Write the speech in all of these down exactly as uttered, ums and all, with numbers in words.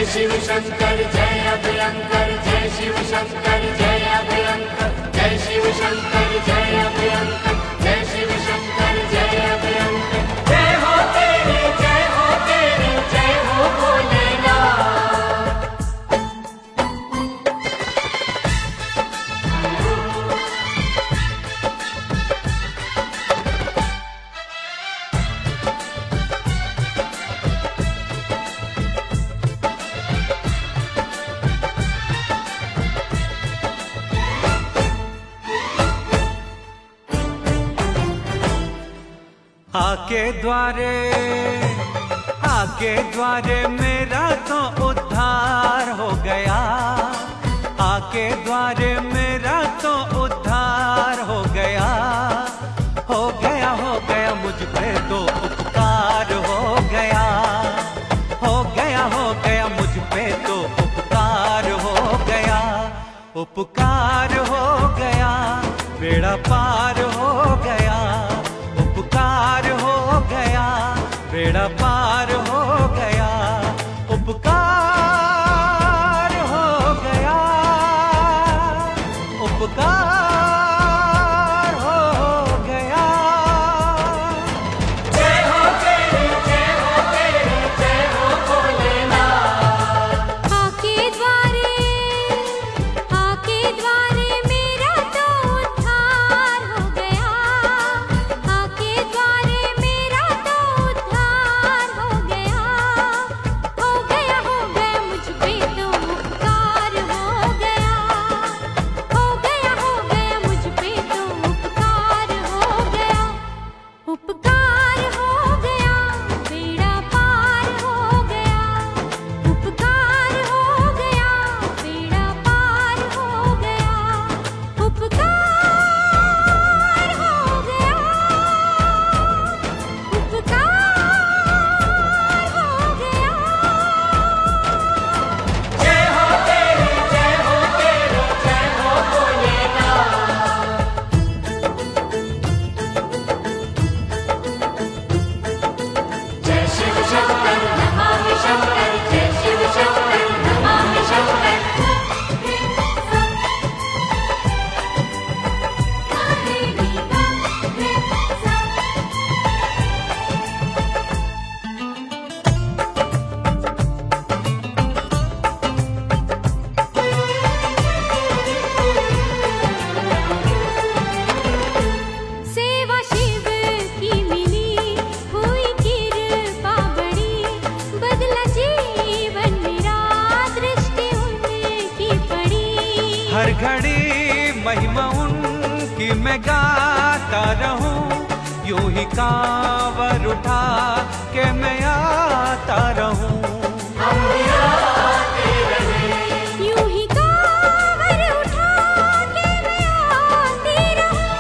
शिव शंकर जय अभयंकर, जय शिव शंकर जय अभयंकर, जय शिव शंकर जय अभयंकर, जय शिव शंकर जय अभयंकर। जय हो तेरी, जय हो तेरी, जय हो भोलेनाथ। आके द्वारे आके द्वारे मेरा तो उद्धार हो गया, आके द्वारे मेरा तो उद्धार हो गया, हो गया हो गया मुझ पे तो उपकार हो गया, हो गया हो गया मुझ पे तो उपकार हो गया, उपकार हो गया, बेड़ा पार हो गया, उपकार हो गया, बेड़ा पार हो गया, उपकार हो गया, उपकार हो गया। जय हो तेरी, जय हो तेरी, जय हो भोलेनाथ। आके द्वारे आके द्वारे मेरा तो उद्धार हो गया, आके द्वारे मेरा तो उद्धार हो गया, हो गया हो गया मुझ पे तो उपकार हो गया, हो गया हो गया मुझ पे तो उपकार हो गया, उपकार हो गया, बेड़ा पार हो गया, उपकार हो गया, बेड़ा पार हो गया, उपकार हो गया, उपकार हो गया। जय हो तेरी, जय हो तेरी, जय हो भोलेनाथ। जय शिव शंकर नमामि शंकर, जय शिव शंकर नमामि शंकर। सेवा शिव की मिली हुई कृपा बड़ी, बदला जीवन मेरा दृष्टि उनकी पड़ी। हर घड़ी महिमा उनकी मैं गाता रहूं, यूं ही कांवर उठा के मैं आता रहूं। यूं ही कांवर उठा के मैं आती रहूं।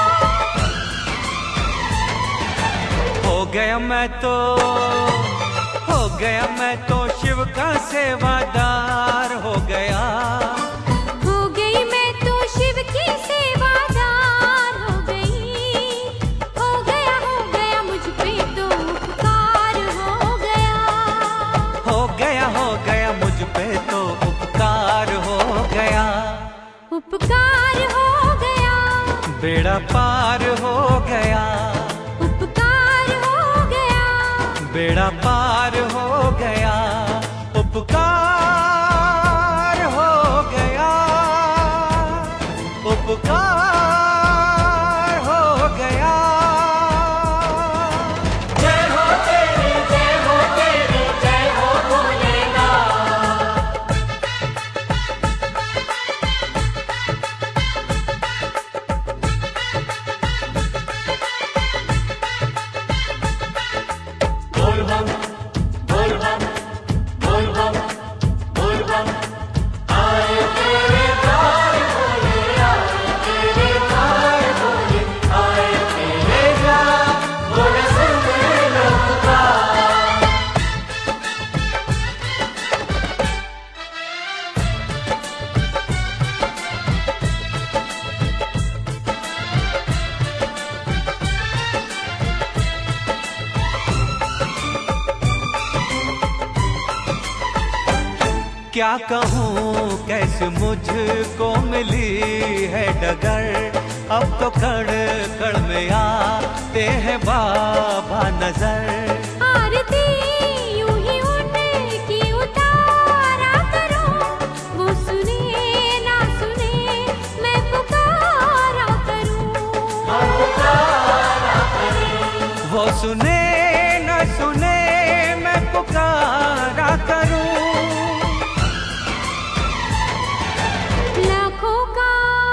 हो गया मैं तो हो गया मैं तो शिव का सेवादार हो गया, हो गई मैं तो शिव की सेवादार हो गई, हो गया हो गया मुझ पे तो उपकार हो गया, हो गया हो गया मुझ पे तो उपकार हो गया, उपकार हो गया, बेड़ा पार हो गया, उपकार हो गया, बेड़ा पार हो गया, उपकार हो गया, उपकार हो गया। जय हो तेरी, जय हो तेरी, जय हो भोलेनाथ। बोल बम, बोल बम, बोल बम, बोल बम। आए तेरे द्वार भोले, आए तेरे द्वार भोले, आए तेरे द्वार भोले, सुन लो पुकार। क्या कहूँ कैसे मुझको मिली है डगर, अब तो कड़ कड़ में आते हैं बाबा नजर। आरती यूं ही उनकी उतारा करो, वो सुने ना सुने मैं पुकारा करूं। वो सुने न सुने मैं पुकारा करूं। लाखों का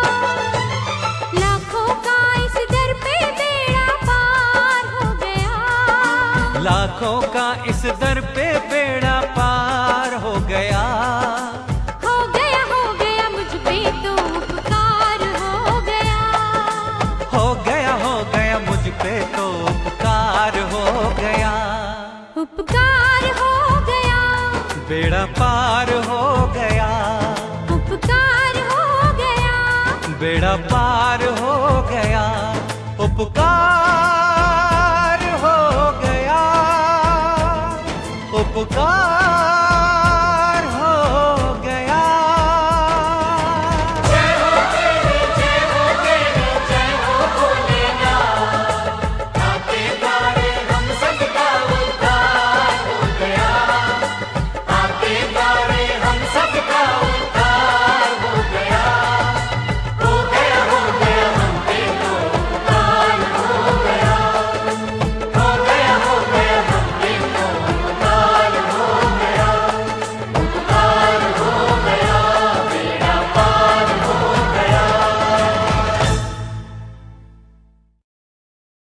लाखों का इस दर पे बेड़ा पार हो गया, लाखों का इस दर पे बेड़ा पार हो गया। हो गया हो गया मुझ पे तो उपकार हो गया, हो गया हो गया मुझ पे तो उपकार हो गया। उपकार हो गया, बेड़ा पार हो गया, उपकार हो गया, बेड़ा पार हो गया, उपकार हो गया, उपकार